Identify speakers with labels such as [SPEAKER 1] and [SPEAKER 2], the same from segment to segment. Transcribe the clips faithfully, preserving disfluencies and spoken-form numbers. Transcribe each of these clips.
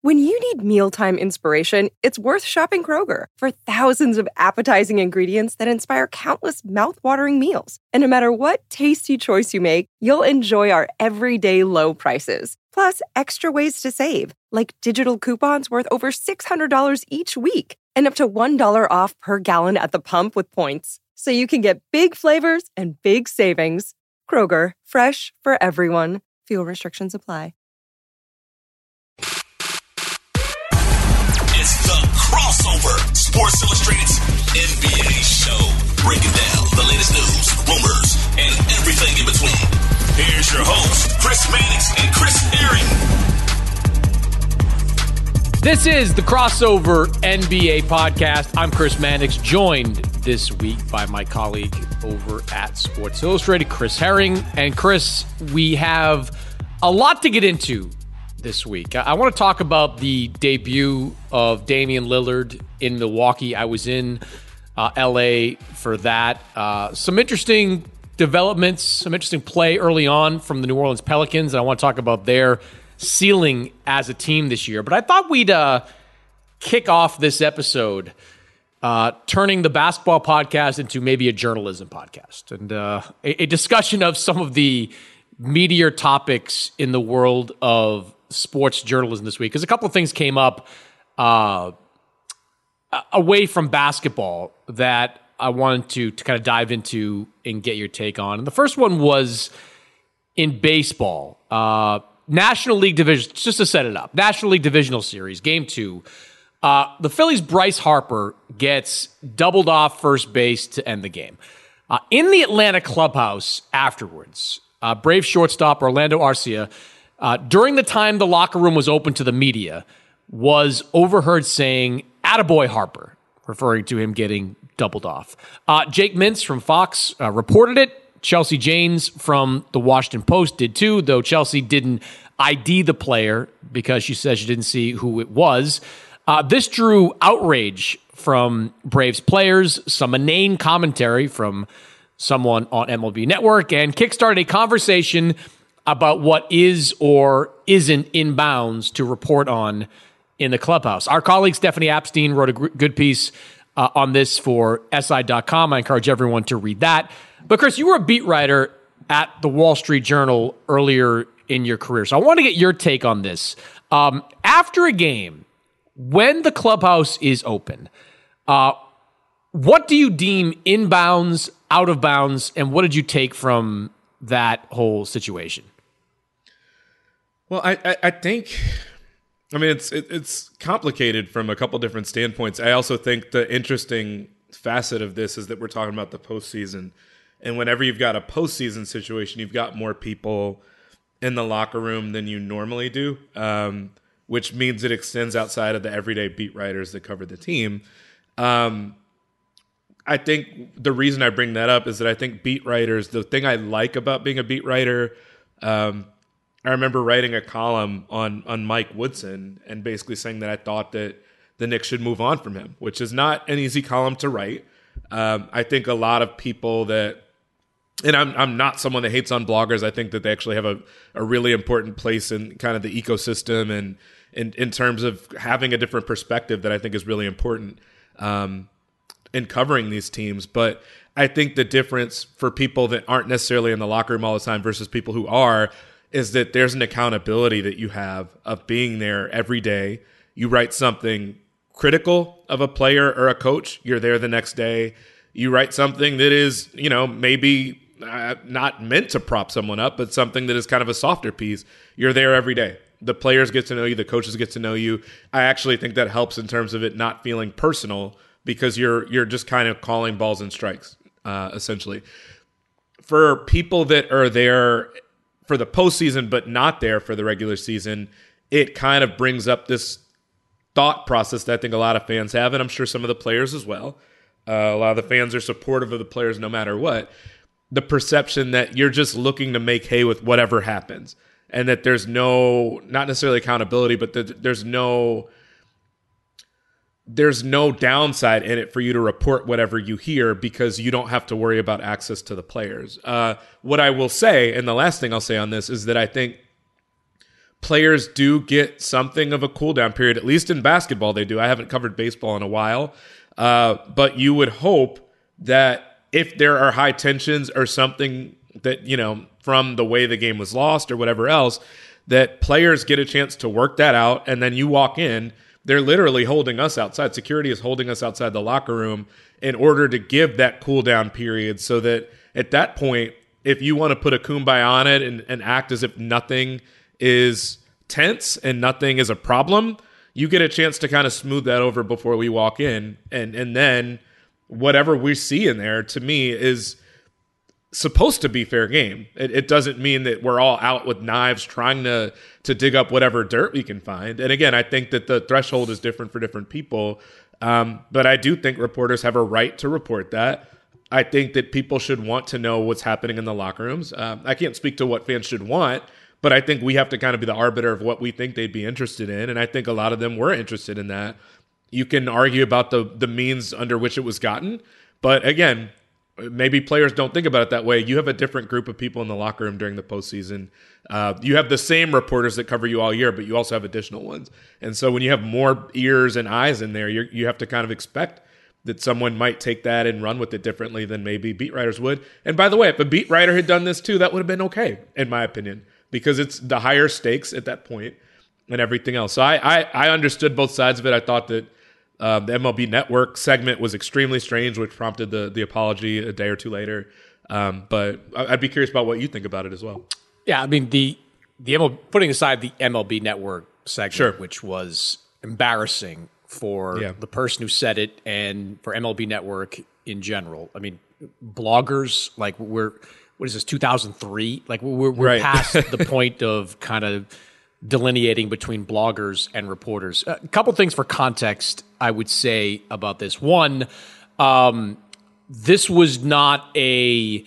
[SPEAKER 1] When you need mealtime inspiration, it's worth shopping Kroger for thousands of appetizing ingredients that inspire countless mouthwatering meals. And no matter what tasty choice you make, you'll enjoy our everyday low prices. Plus, extra ways to save, like digital coupons worth over six hundred dollars each week and up to one dollar off per gallon at the pump with points. So you can get big flavors and big savings. Kroger, fresh for everyone. Fuel restrictions apply.
[SPEAKER 2] It's the Crossover, Sports Illustrated's N B A show. Breaking down the latest news, rumors, and everything in between. Here's your host, Chris Mannix and Chris Herring.
[SPEAKER 3] This is the Crossover N B A podcast. I'm Chris Mannix, joined this week by my colleague over at Sports Illustrated, Chris Herring. And Chris, we have a lot to get into this week. I want to talk about the debut of Damian Lillard in Milwaukee. I was in uh, L A for that. Uh, some interesting developments, some interesting play early on from the New Orleans Pelicans. And I want to talk about their ceiling as a team this year. But I thought we'd uh, kick off this episode uh, turning the basketball podcast into maybe a journalism podcast and uh, a, a discussion of some of the meatier topics in the world of sports journalism this week, because a couple of things came up uh, away from basketball that I wanted to, to kind of dive into and get your take on. And the first one was in baseball. Uh, National League Division, just to set it up, National League Divisional Series, Game two. Uh, the Phillies' Bryce Harper gets doubled off first base to end the game. Uh, in the Atlanta clubhouse afterwards, uh, Brave shortstop Orlando Arcia, Uh, during the time the locker room was open to the media, was overheard saying, "Attaboy Harper," referring to him getting doubled off. Uh, Jake Mintz from Fox uh, reported it. Chelsea Janes from the Washington Post did too, though Chelsea didn't I D the player because she says she didn't see who it was. Uh, this drew outrage from Braves players, some inane commentary from someone on M L B Network, and kickstarted a conversation about what is or isn't in bounds to report on in the clubhouse. Our colleague Stephanie Apstein wrote a g- good piece uh, on this for S I dot com. I encourage everyone to read that. But Chris, you were a beat writer at the Wall Street Journal earlier in your career. So I want to get your take on this. Um, after a game, when the clubhouse is open, uh, what do you deem in bounds, out of bounds, and what did you take from that whole situation?
[SPEAKER 4] Well, I, I, I think, I mean, it's it, it's complicated from a couple different standpoints. I also think the interesting facet of this is that we're talking about the postseason. And whenever you've got a postseason situation, you've got more people in the locker room than you normally do, um, which means it extends outside of the everyday beat writers that cover the team. Um, I think the reason I bring that up is that I think beat writers, the thing I like about being a beat writer, um, I remember writing a column on on Mike Woodson and basically saying that I thought that the Knicks should move on from him, which is not an easy column to write. Um, I think a lot of people that, and I'm I'm not someone that hates on bloggers. I think that they actually have a, a really important place in kind of the ecosystem and in, in terms of having a different perspective that I think is really important um, in covering these teams. But I think the difference for people that aren't necessarily in the locker room all the time versus people who are is that there's an accountability that you have of being there every day. You write something critical of a player or a coach, you're there the next day. You write something that is, you know, maybe uh, not meant to prop someone up, but something that is kind of a softer piece. You're there every day. The players get to know you. The coaches get to know you. I actually think that helps in terms of it not feeling personal because you're you're just kind of calling balls and strikes, uh, essentially. For people that are there for the postseason but not there for the regular season, it kind of brings up this thought process that I think a lot of fans have, and I'm sure some of the players as well. Uh, a lot of the fans are supportive of the players no matter what. The perception that you're just looking to make hay with whatever happens, and that there's no, not necessarily accountability, but that there's no there's no downside in it for you to report whatever you hear because you don't have to worry about access to the players. Uh, what I will say, and the last thing I'll say on this, is that I think players do get something of a cool down period, at least in basketball they do. I haven't covered baseball in a while. Uh, but you would hope that if there are high tensions or something that, you know, from the way the game was lost or whatever else, that players get a chance to work that out. And then you walk in, they're literally holding us outside. Security is holding us outside the locker room in order to give that cool down period, so that at that point, if you want to put a kumbaya on it and, and act as if nothing is tense and nothing is a problem, you get a chance to kind of smooth that over before we walk in. And and then whatever we see in there, to me, is supposed to be fair game. It, it doesn't mean that we're all out with knives trying to to dig up whatever dirt we can find. And again, I think that the threshold is different for different people. Um, but I do think reporters have a right to report that. I think that people should want to know what's happening in the locker rooms. Um, I can't speak to what fans should want, but I think we have to kind of be the arbiter of what we think they'd be interested in. And I think a lot of them were interested in that. You can argue about the the means under which it was gotten. But again, maybe players don't think about it that way. You have a different group of people in the locker room during the postseason. Uh, you have the same reporters that cover you all year, but you also have additional ones. And so when you have more ears and eyes in there, you're, you have to kind of expect that someone might take that and run with it differently than maybe beat writers would. And by the way, if a beat writer had done this too, that would have been okay, in my opinion, because it's the higher stakes at that point and everything else. So I, I, I understood both sides of it. I thought that uh, the M L B Network segment was extremely strange, which prompted the the apology a day or two later. Um, but I'd be curious about what you think about it as well.
[SPEAKER 3] Yeah, I mean, the the M L B, putting aside the M L B Network segment,
[SPEAKER 4] Sure.
[SPEAKER 3] which was embarrassing for
[SPEAKER 4] Yeah.
[SPEAKER 3] the person who said it and for M L B Network in general. I mean, bloggers, like we're, what is this, two thousand three? Like we're, we're
[SPEAKER 4] Right.
[SPEAKER 3] past the point of kind of delineating between bloggers and reporters. A couple things for context, I would say about this. One, um, this was not a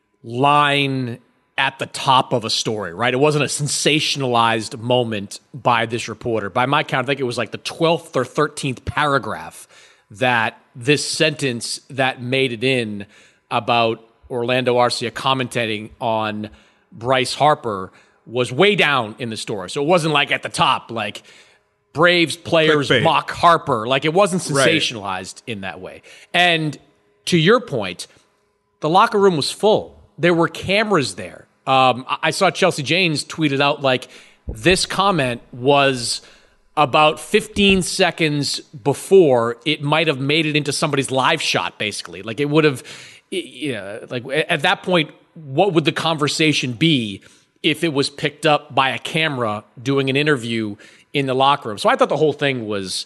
[SPEAKER 3] line at the top of a story, right? It wasn't a sensationalized moment by this reporter. By my count, I think it was like the twelfth or thirteenth paragraph that this sentence that made it in about Orlando Arcia commentating on Bryce Harper was way down in the story. So it wasn't like at the top, like Braves players
[SPEAKER 4] Clickbait.
[SPEAKER 3] mock Harper. Like it wasn't
[SPEAKER 4] Right.
[SPEAKER 3] sensationalized in that way. And to your point, the locker room was full. There were cameras there. Um, I I saw Chelsea Janes tweeted out like this comment was about fifteen seconds before it might have made it into somebody's live shot, basically. Like it would have, you know, like at that point, what would the conversation be if it was picked up by a camera doing an interview in the locker room? So I thought the whole thing was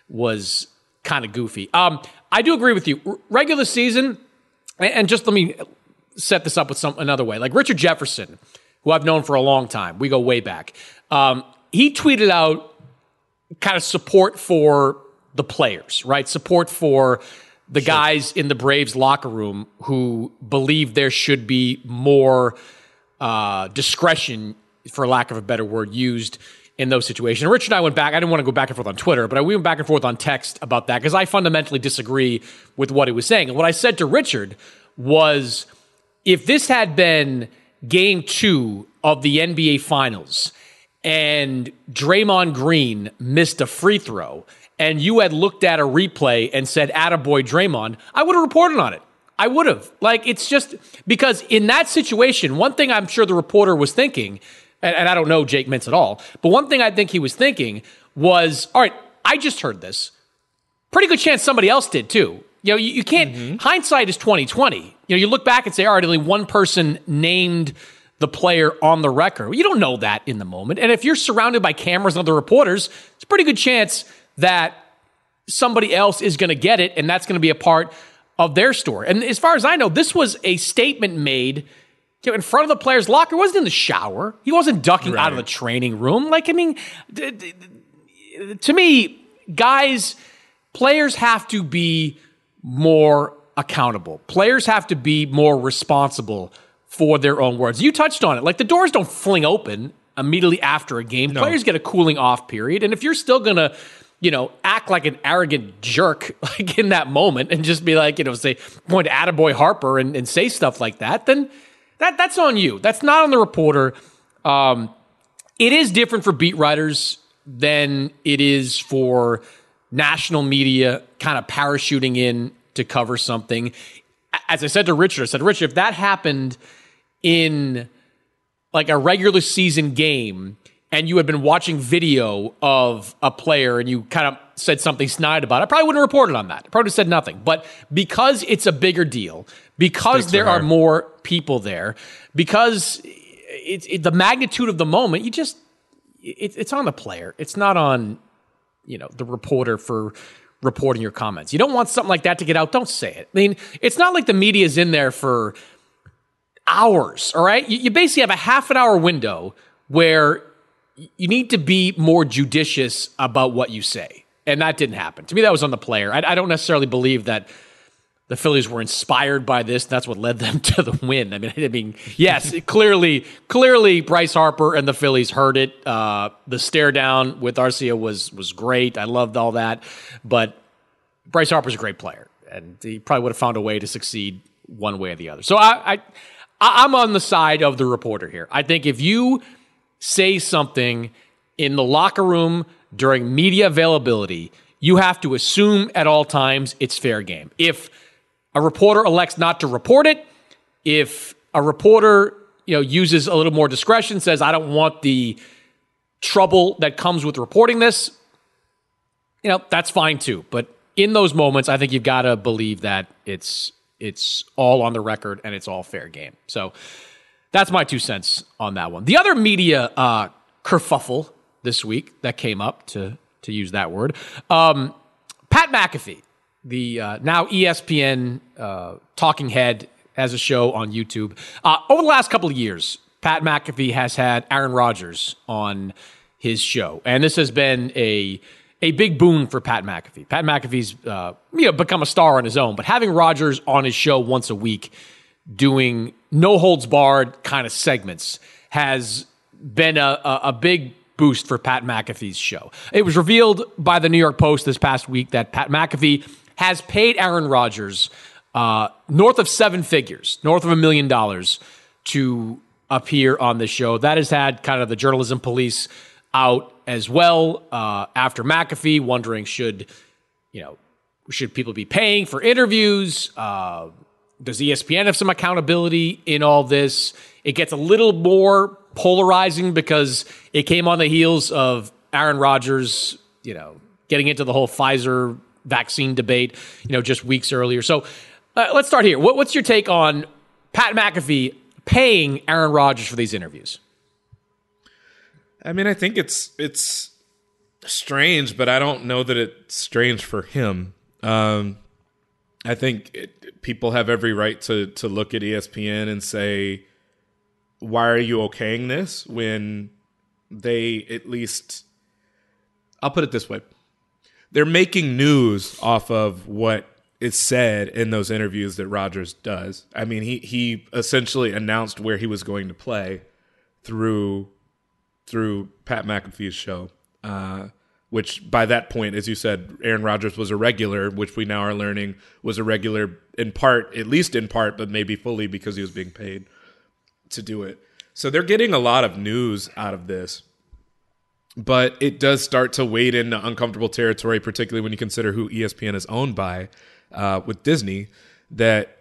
[SPEAKER 3] was kind of goofy. Um, I do agree with you. R- regular season, and and just let me set this up with some another way. Like Richard Jefferson, who I've known for a long time, we go way back. Um, he tweeted out kind of support for the players, right? Support for the sure. guys in the Braves locker room who believe there should be more uh, discretion, for lack of a better word, used in those situations. And Rich and I went back. I didn't want to go back and forth on Twitter, but we went back and forth on text about that because I fundamentally disagree with what he was saying. And what I said to Richard was, if this had been game two of the N B A Finals and Draymond Green missed a free throw and you had looked at a replay and said, attaboy Draymond, I would have reported on it. I would have. Like, it's just because in that situation, one thing I'm sure the reporter was thinking, and, and I don't know Jake Mintz at all, but one thing I think he was thinking was, all right, I just heard this. Pretty good chance somebody else did too. You know, you, you can't, mm-hmm. hindsight is twenty twenty. You know, you look back and say, all right, only one person named the player on the record. Well, you don't know that in the moment. And if you're surrounded by cameras and other reporters, it's a pretty good chance that somebody else is going to get it, and that's going to be a part of their story. And as far as I know, this was a statement made you know, in front of the player's locker. He wasn't in the shower. He wasn't ducking right. out of the training room. Like, I mean, d- d- d- to me, guys, players have to be more accountable. Players have to be more responsible for their own words. You touched on it. Like, the doors don't fling open immediately after a game. No. Players get a cooling off period. And if you're still going to, you know, act like an arrogant jerk like in that moment and just be like, you know, say, point to attaboy Harper and, and say stuff like that, then that that's on you. That's not on the reporter. Um, it is different for beat writers than it is for national media kind of parachuting in to cover something. As I said to Richard, I said, Richard, if that happened in like a regular season game and you had been watching video of a player and you kind of said something snide about it, I probably wouldn't have reported on that. I probably said nothing. But because it's a bigger deal, because
[SPEAKER 4] Stakes
[SPEAKER 3] there
[SPEAKER 4] are
[SPEAKER 3] are
[SPEAKER 4] higher.
[SPEAKER 3] more people there, because it's it, the magnitude of the moment, you just, it, it's on the player. It's not on, you know, the reporter for reporting your comments. You don't want something like that to get out, don't say it. I mean, it's not like the media is in there for hours, all right? You, you basically have a half an hour window where you need to be more judicious about what you say. And that didn't happen. To me, that was on the player. I, I don't necessarily believe that the Phillies were inspired by this. That's what led them to the win. I mean, I mean, yes, clearly, clearly, Bryce Harper and the Phillies heard it. Uh, the stare down with Arcia was was great. I loved all that. But Bryce Harper's a great player, and he probably would have found a way to succeed one way or the other. So I, I, I'm on the side of the reporter here. I think if you say something in the locker room during media availability, you have to assume at all times it's fair game. If a reporter elects not to report it, if a reporter, you know, uses a little more discretion, says, I don't want the trouble that comes with reporting this, you know, that's fine too. But in those moments, I think you've got to believe that it's it's all on the record and it's all fair game. So that's my two cents on that one. The other media uh, kerfuffle this week that came up, to to use that word, um, Pat McAfee, the uh, now E S P N uh, talking head, has a show on YouTube. Uh, over the last couple of years, Pat McAfee has had Aaron Rodgers on his show, and this has been a a big boon for Pat McAfee. Pat McAfee's uh, you know become a star on his own, but having Rodgers on his show once a week, doing no holds barred kind of segments, has been a, a, a big boost for Pat McAfee's show. It was revealed by the New York Post this past week that Pat McAfee has paid Aaron Rodgers uh, north of seven figures, north of a million dollars to appear on the show. That has had kind of the journalism police out as well uh, after McAfee, wondering should, you know, should people be paying for interviews? Uh, does E S P N have some accountability in all this? It gets a little more polarizing because it came on the heels of Aaron Rodgers, you know, getting into the whole Pfizer vaccine debate, you know, just weeks earlier. So uh, let's start here. What, what's your take on Pat McAfee paying Aaron Rodgers for these interviews?
[SPEAKER 4] I mean, I think it's it's strange, but I don't know that it's strange for him. Um, I think it, people have every right to to look at E S P N and say, why are you okaying this when they at least, I'll put it this way, they're making news off of what is said in those interviews that Rodgers does. I mean, he he essentially announced where he was going to play through through Pat McAfee's show, uh, which by that point, as you said, Aaron Rodgers was a regular, which we now are learning was a regular in part, at least in part, but maybe fully because he was being paid to do it. So they're getting a lot of news out of this, but it does start to wade into uncomfortable territory, particularly when you consider who E S P N is owned by uh, with Disney, that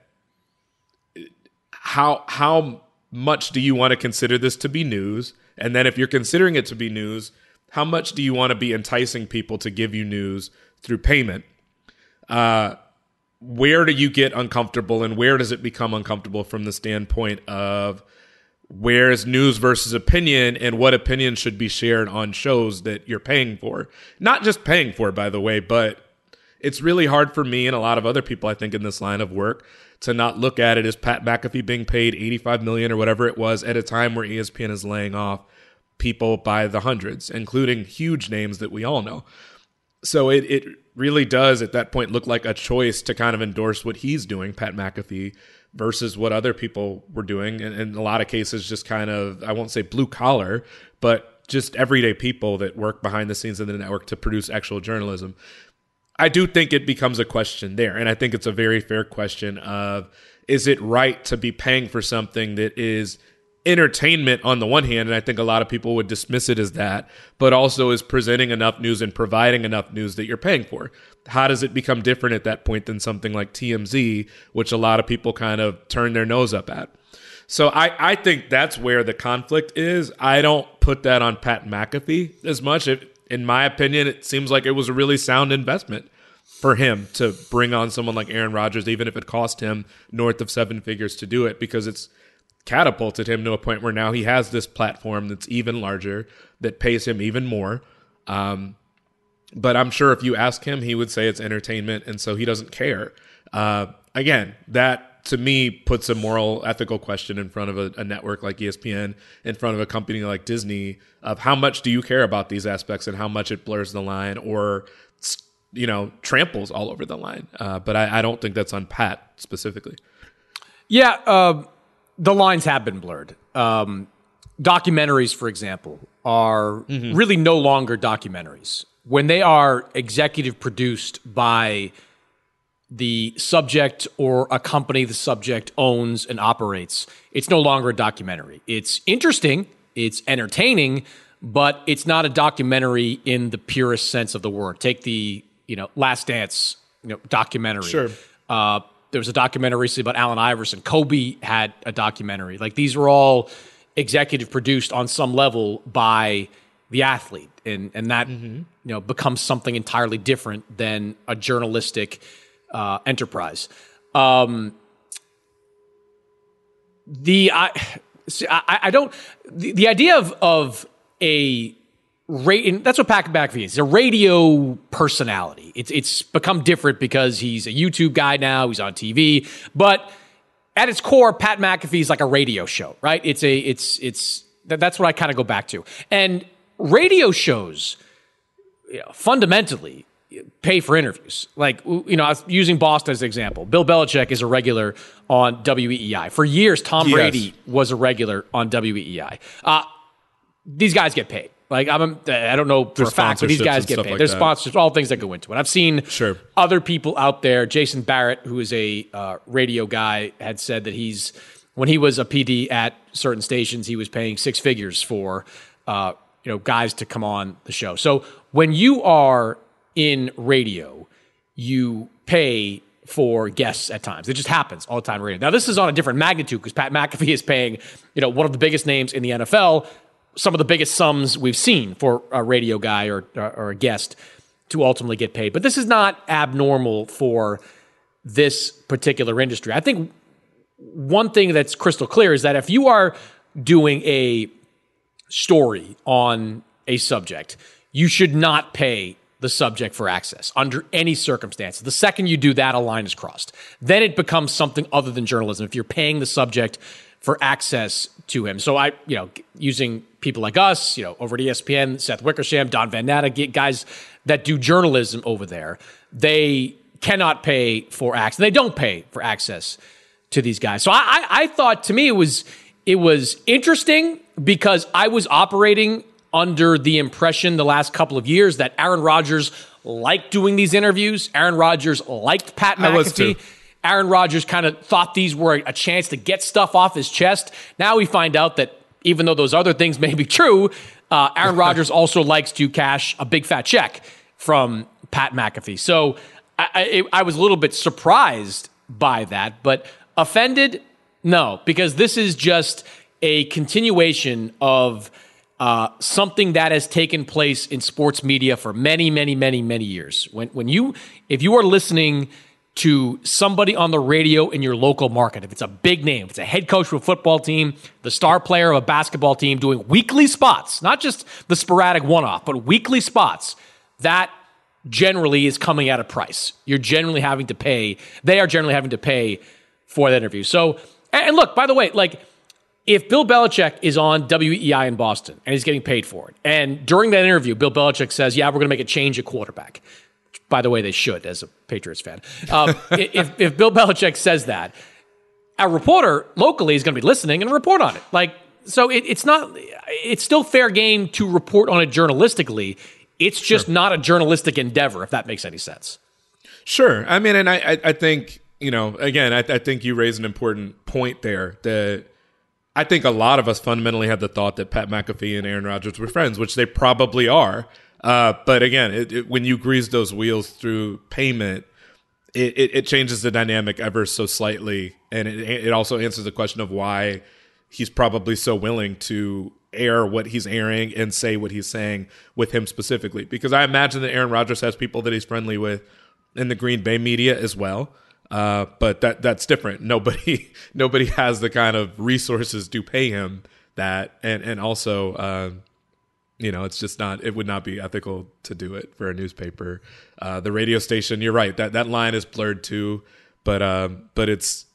[SPEAKER 4] how how much do you want to consider this to be news? And then if you're considering it to be news, how much do you want to be enticing people to give you news through payment? Uh, where do you get uncomfortable, and where does it become uncomfortable from the standpoint of where is news versus opinion, and what opinion should be shared on shows that you're paying for? Not just paying for, by the way, but it's really hard for me and a lot of other people, I think, in this line of work to not look at it as Pat McAfee being paid eighty-five million dollars or whatever it was at a time where E S P N is laying off people by the hundreds, including huge names that we all know. So it, it really does at that point look like a choice to kind of endorse what he's doing, Pat McAfee, versus what other people were doing. And in a lot of cases, just kind of, I won't say blue collar, but just everyday people that work behind the scenes of the network to produce actual journalism. I do think it becomes a question there. And I think it's a very fair question of, is it right to be paying for something that is entertainment on the one hand, and I think a lot of people would dismiss it as that, but also is presenting enough news and providing enough news that you're paying for. How does it become different at that point than something like T M Z, which a lot of people kind of turn their nose up at? So I, I think that's where the conflict is. I don't put that on Pat McAfee as much. It, in my opinion, it seems like it was a really sound investment for him to bring on someone like Aaron Rodgers, even if it cost him north of seven figures to do it, because it's catapulted him to a point where now he has this platform that's even larger, that pays him even more. Um, but I'm sure if you ask him, he would say it's entertainment, and so he doesn't care. Uh, again, that to me puts a moral, ethical question in front of a, a network like E S P N, in front of a company like Disney, of how much do you care about these aspects and how much it blurs the line or, you know, tramples all over the line. Uh, but I, I don't think that's on Pat specifically.
[SPEAKER 3] Yeah, uh, the lines have been blurred. Um, documentaries, for example, are mm-hmm. really no longer documentaries. When they are executive produced by the subject or a company the subject owns and operates, it's no longer a documentary. It's interesting, it's entertaining, but it's not a documentary in the purest sense of the word. Take the, you know, Last Dance, you know, documentary.
[SPEAKER 4] Sure.
[SPEAKER 3] Uh, there was a documentary recently about Allen Iverson. Kobe had a documentary. Like, these were all executive produced on some level by the athlete, and and that mm-hmm. you know becomes something entirely different than a journalistic uh, enterprise. Um, the I, see, I I don't the, the idea of of a ra- that's what Pat McAfee is. He's a radio personality. It's it's become different because he's a YouTube guy now. He's on T V, but at its core, Pat McAfee is like a radio show, right? It's a it's it's that's what I kind of go back to. And radio shows, you know, fundamentally pay for interviews. Like, you know, I was using Boston as an example. Bill Belichick is a regular on W E E I. For years, Tom
[SPEAKER 4] yes.
[SPEAKER 3] Brady was a regular on W E E I. Uh, these guys get paid. Like, I'm, I don't know for
[SPEAKER 4] There's
[SPEAKER 3] a fact, but these guys get paid.
[SPEAKER 4] Like
[SPEAKER 3] There's
[SPEAKER 4] that.
[SPEAKER 3] sponsors, all things that go into it. I've seen
[SPEAKER 4] sure.
[SPEAKER 3] other people out there. Jason Barrett, who is a uh, radio guy, had said that he's, when he was a P D at certain stations, he was paying six figures for uh, you know, guys to come on the show. So when you are in radio, you pay for guests at times. It just happens all the time in radio. Now, this is on a different magnitude because Pat McAfee is paying, you know, one of the biggest names in the N F L, some of the biggest sums we've seen for a radio guy or, or a guest to ultimately get paid. But this is not abnormal for this particular industry. I think one thing that's crystal clear is that if you are doing a story on a subject, you should not pay the subject for access under any circumstance. The second you do that, a line is crossed. Then it becomes something other than journalism if you're paying the subject for access to him. So I, you know, using people like us, you know, over at E S P N, Seth Wickersham, Don Van Natta, guys that do journalism over there, they cannot pay for access. They don't pay for access to these guys. So I, I, I thought, to me, it was it was interesting because I was operating under the impression the last couple of years that Aaron Rodgers liked doing these interviews. Aaron Rodgers liked Pat McAfee.
[SPEAKER 4] I was too.
[SPEAKER 3] Aaron Rodgers kind of thought these were a chance to get stuff off his chest. Now we find out that even though those other things may be true, uh, Aaron Rodgers also likes to cash a big fat check from Pat McAfee. So I, I, I was a little bit surprised by that, but offended? No, because this is just a continuation of uh, something that has taken place in sports media for many, many, many, many years. When when you, if you are listening to somebody on the radio in your local market, if it's a big name, if it's a head coach of a football team, the star player of a basketball team doing weekly spots, not just the sporadic one-off, but weekly spots, that generally is coming at a price. You're generally having to pay, they are generally having to pay for that interview. So, and look, by the way, like, if Bill Belichick is on W E E I in Boston and he's getting paid for it, and during that interview, Bill Belichick says, yeah, we're going to make a change at quarterback. By the way, they should, as a Patriots fan. Um, if, if Bill Belichick says that, a reporter locally is going to be listening and report on it. Like, so it, it's not, it's still fair game to report on it journalistically. It's just sure. not a journalistic endeavor, if that makes any sense.
[SPEAKER 4] Sure. I mean, and I, I think, you know, again, I, I think you raise an important point there that I think a lot of us fundamentally had the thought that Pat McAfee and Aaron Rodgers were friends, which they probably are. Uh, but again, it, it, when you grease those wheels through payment, it, it, it changes the dynamic ever so slightly. And it, it also answers the question of why he's probably so willing to air what he's airing and say what he's saying with him specifically. Because I imagine that Aaron Rodgers has people that he's friendly with in the Green Bay media as well. Uh, but that that's different. Nobody nobody has the kind of resources to pay him that, and and also, uh, you know, it's just not. It would not be ethical to do it for a newspaper. Uh, the radio station, you're right. That that line is blurred too, but um, but it's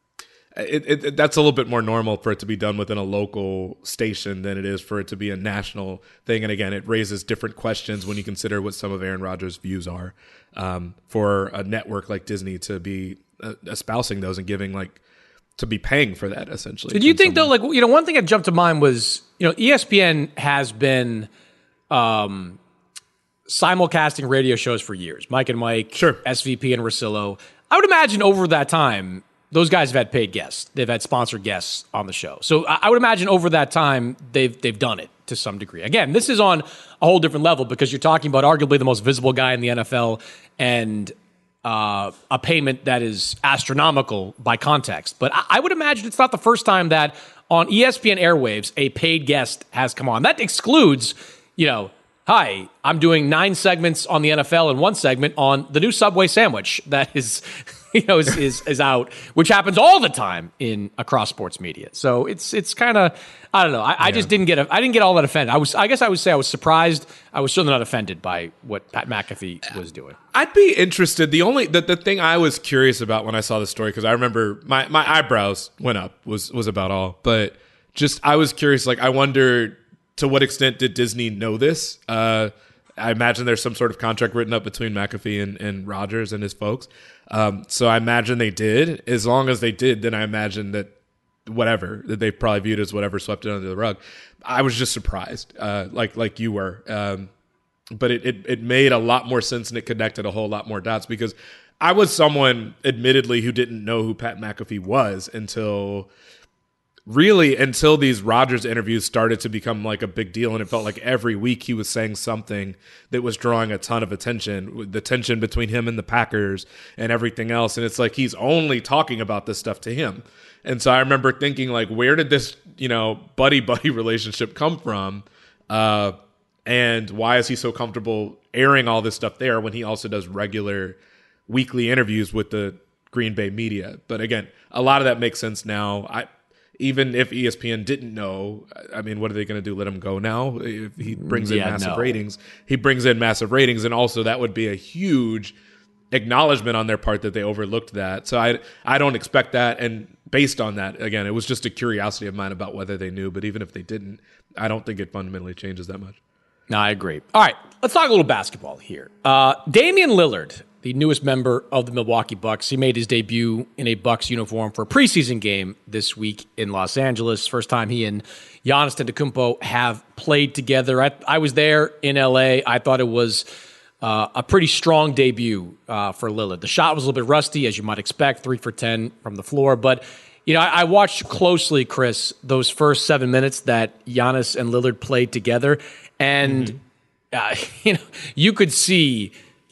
[SPEAKER 4] it, it, it that's a little bit more normal for it to be done within a local station than it is for it to be a national thing. And again, it raises different questions when you consider what some of Aaron Rodgers' views are. Um, for a network like Disney to be uh, espousing those and giving like to be paying for that essentially.
[SPEAKER 3] So do you think someone. though, like, you know, one thing that jumped to mind was, you know, E S P N has been um, simulcasting radio shows for years. Mike and Mike,
[SPEAKER 4] sure.
[SPEAKER 3] S V P and Russillo. I would imagine over that time, those guys have had paid guests. They've had sponsored guests on the show. So I would imagine over that time, they've they've done it to some degree. Again, this is on a whole different level because you're talking about arguably the most visible guy in the N F L and uh, a payment that is astronomical by context. But I, I would imagine it's not the first time that on E S P N airwaves, a paid guest has come on. That excludes, you know, hi, I'm doing nine segments on the N F L and one segment on the new Subway sandwich that is, you know, is is, is out, which happens all the time in across sports media. So it's it's kind of, I don't know. I, yeah. I just didn't get I didn't get all that offended. I was I guess I would say I was surprised. I was certainly not offended by what Pat McAfee was doing.
[SPEAKER 4] I'd be interested. The only the, the thing I was curious about when I saw the story, because I remember my, my eyebrows went up was was about all. But just I was curious. Like I wonder to what extent did Disney know this? Uh, I imagine there's some sort of contract written up between McAfee and, and Rodgers and his folks. Um, so I imagine they did. As long as they did, then I imagine that whatever, that they probably viewed as whatever, swept it under the rug. I was just surprised, uh, like like you were. Um, but it, it, it made a lot more sense and it connected a whole lot more dots because I was someone, admittedly, who didn't know who Pat McAfee was until... Really, until these Rodgers interviews started to become like a big deal, and it felt like every week he was saying something that was drawing a ton of attention, the tension between him and the Packers and everything else. And it's like he's only talking about this stuff to him. And so I remember thinking, like, where did this, you know, buddy-buddy relationship come from? Uh, and why is he so comfortable airing all this stuff there when he also does regular weekly interviews with the Green Bay media? But again, a lot of that makes sense now. I Even if E S P N didn't know, I mean, what are they going to do? Let him go now? If he brings in yeah, massive no. ratings. He brings in massive ratings, and also that would be a huge acknowledgement on their part that they overlooked that. So I I don't expect that. And based on that, again, it was just a curiosity of mine about whether they knew. But even if they didn't, I don't think it fundamentally changes that much.
[SPEAKER 3] No, I agree. All right, let's talk a little basketball here. Uh, Damian Lillard, the newest member of the Milwaukee Bucks, he made his debut in a Bucks uniform for a preseason game this week in Los Angeles. First time he and Giannis Antetokounmpo have played together. I, I was there in L A. I thought it was uh, a pretty strong debut uh, for Lillard. The shot was a little bit rusty, as you might expect, three for ten from the floor. But, you know, I, I watched closely, Chris, those first seven minutes that Giannis and Lillard played together. And, mm-hmm. uh, you know, you could see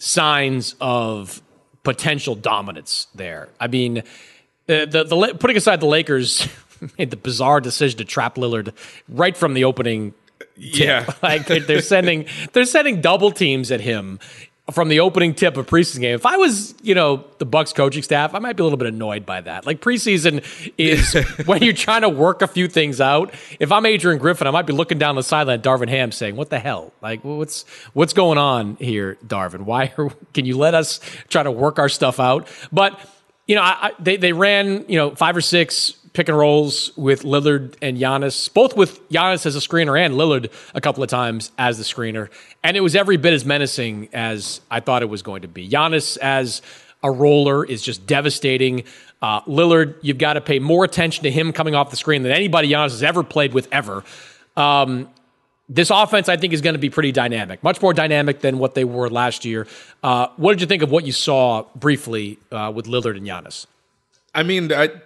[SPEAKER 3] signs of potential dominance there. I mean, uh, the the putting aside the Lakers made the bizarre decision to trap Lillard right from the opening tip.
[SPEAKER 4] Yeah,
[SPEAKER 3] like they're, they're sending they're sending double teams at him from the opening tip of preseason game. If I was, you know, the Bucks coaching staff, I might be a little bit annoyed by that. Like preseason is when you're trying to work a few things out. If I'm Adrian Griffin, I might be looking down the sideline at Darvin Ham saying, "What the hell? Like, what's what's going on here, Darvin? Why are, can you let us try to work our stuff out?" But you know, I, I, they they ran you know five or six pick and rolls with Lillard and Giannis, both with Giannis as a screener and Lillard a couple of times as the screener. And it was every bit as menacing as I thought it was going to be. Giannis as a roller is just devastating. Uh, Lillard, you've got to pay more attention to him coming off the screen than anybody Giannis has ever played with ever. Um, this offense, I think, is going to be pretty dynamic, much more dynamic than what they were last year. Uh, what did you think of what you saw briefly uh, with Lillard and Giannis?
[SPEAKER 4] I mean, I...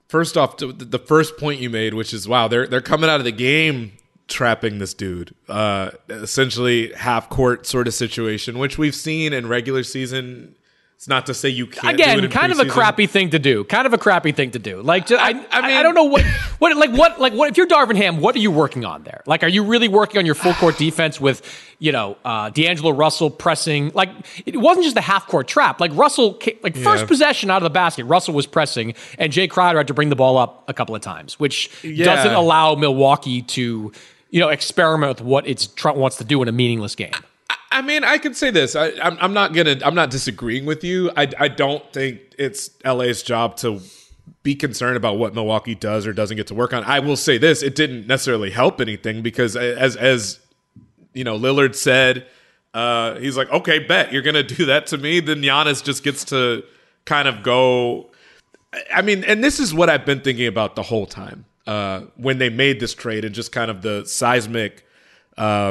[SPEAKER 4] first off, the first point you made, which is, wow, they're they're coming out of the game trapping this dude. Uh, essentially half-court sort of situation, which we've seen in regular season. It's not to say you can't
[SPEAKER 3] Again,
[SPEAKER 4] do it in
[SPEAKER 3] kind
[SPEAKER 4] preseason.
[SPEAKER 3] of a crappy thing to do. Kind of a crappy thing to do. Like, just, I, I,
[SPEAKER 4] I mean,
[SPEAKER 3] I don't know what, what, like, what, like, what if you're Darvin Ham? What are you working on there? Like, are you really working on your full court defense with, you know, uh, D'Angelo Russell pressing? Like, it wasn't just a half court trap. Like Russell, came, like first
[SPEAKER 4] Yeah.
[SPEAKER 3] possession out of the basket, Russell was pressing, and Jay Crowder had to bring the ball up a couple of times, which
[SPEAKER 4] Yeah.
[SPEAKER 3] doesn't allow Milwaukee to, you know, experiment with what it's tr- wants to do in a meaningless game.
[SPEAKER 4] I mean, I could say this. I, I'm, I'm not gonna. I'm not disagreeing with you. I, I don't think it's L A's job to be concerned about what Milwaukee does or doesn't get to work on. I will say this: it didn't necessarily help anything because, as as you know, Lillard said, uh, he's like, "Okay, bet you're gonna do that to me." Then Giannis just gets to kind of go. I mean, and this is what I've been thinking about the whole time uh, when they made this trade and just kind of the seismic. Uh,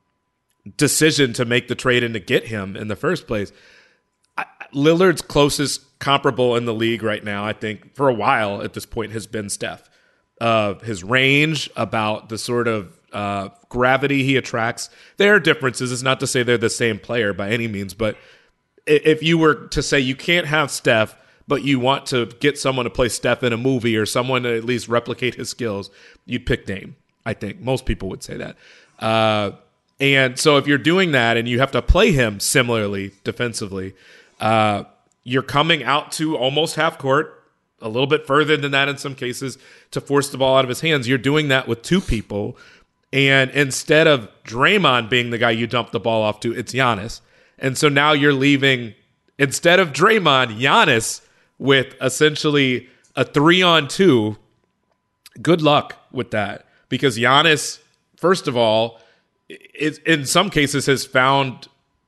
[SPEAKER 4] decision to make the trade and to get him in the first place. I, Lillard's closest comparable in the league right now, I think, for a while at this point, has been Steph. Uh, his range, about the sort of uh, gravity he attracts. There are differences. It's not to say they're the same player by any means, but if you were to say you can't have Steph, but you want to get someone to play Steph in a movie or someone to at least replicate his skills, you'd pick Dame. I think most people would say that. Uh, And so if you're doing that and you have to play him similarly defensively, uh, you're coming out to almost half court, a little bit further than that in some cases, to force the ball out of his hands. You're doing that with two people. And instead of Draymond being the guy you dump the ball off to, it's Giannis. And so now you're leaving, instead of Draymond, Giannis with essentially a three on two. Good luck with that. Because Giannis, first of all, It, in some cases has found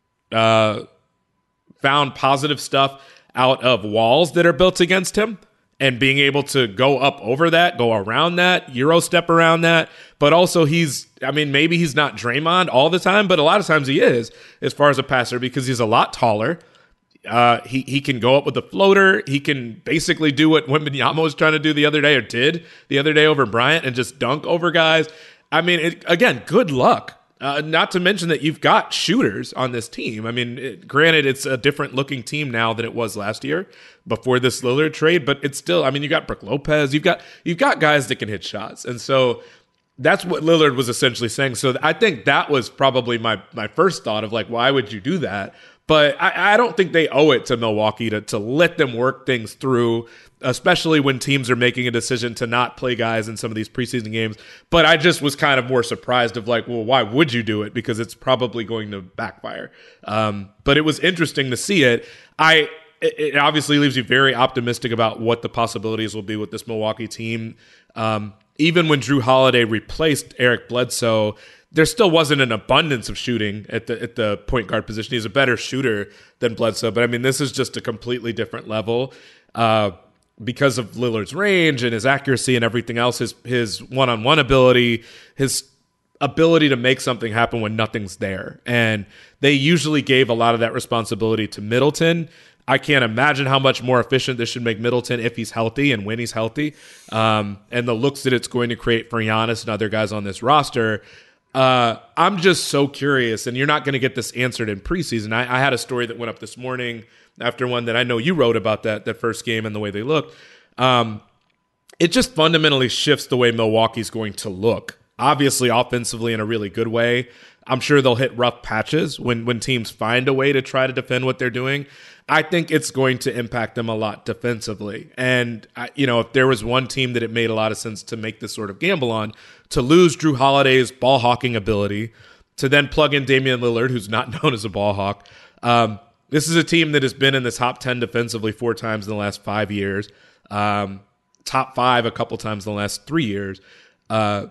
[SPEAKER 4] uh, found positive stuff out of walls that are built against him and being able to go up over that, go around that, Euro step around that. But also he's, I mean, maybe he's not Draymond all the time, but a lot of times he is as far as a passer because he's a lot taller. Uh, he, he can go up with a floater. He can basically do what Wembanyama was trying to do the other day or did the other day over Bryant and just dunk over guys. I mean, it, again, good luck. Uh, not to mention that you've got shooters on this team. I mean, it, granted, it's a different looking team now than it was last year before this Lillard trade, but it's still, I mean, you got Brook Lopez, you've got, you've got guys that can hit shots. And so that's what Lillard was essentially saying. So I think that was probably my, my first thought of like, why would you do that? But I, I don't think they owe it to Milwaukee to, to let them work things through, especially when teams are making a decision to not play guys in some of these preseason games. But I just was kind of more surprised of like, well, why would you do it? Because it's probably going to backfire. Um, but it was interesting to see it. I it obviously leaves you very optimistic about what the possibilities will be with this Milwaukee team. Um, even when Drew Holiday replaced Eric Bledsoe, there still wasn't an abundance of shooting at the at the point guard position. He's a better shooter than Bledsoe, but I mean, this is just a completely different level uh, because of Lillard's range and his accuracy and everything else, his his one-on-one ability, his ability to make something happen when nothing's there. And they usually gave a lot of that responsibility to Middleton. I can't imagine how much more efficient this should make Middleton if he's healthy and when he's healthy. Um, and the looks that it's going to create for Giannis and other guys on this roster. Uh, I'm just so curious, and you're not going to get this answered in preseason. I, I had a story that went up this morning after one that I know you wrote about that, that first game and the way they looked. Um, it just fundamentally shifts the way Milwaukee's going to look. Obviously, offensively in a really good way. I'm sure they'll hit rough patches when, when teams find a way to try to defend what they're doing. I think it's going to impact them a lot defensively. And, I, you know, if there was one team that it made a lot of sense to make this sort of gamble on, to lose Drew Holiday's ball hawking ability, to then plug in Damian Lillard, who's not known as a ball hawk. Um, this is a team that has been in the top ten defensively four times in the last five years, um, top five a couple times in the last three years. Uh,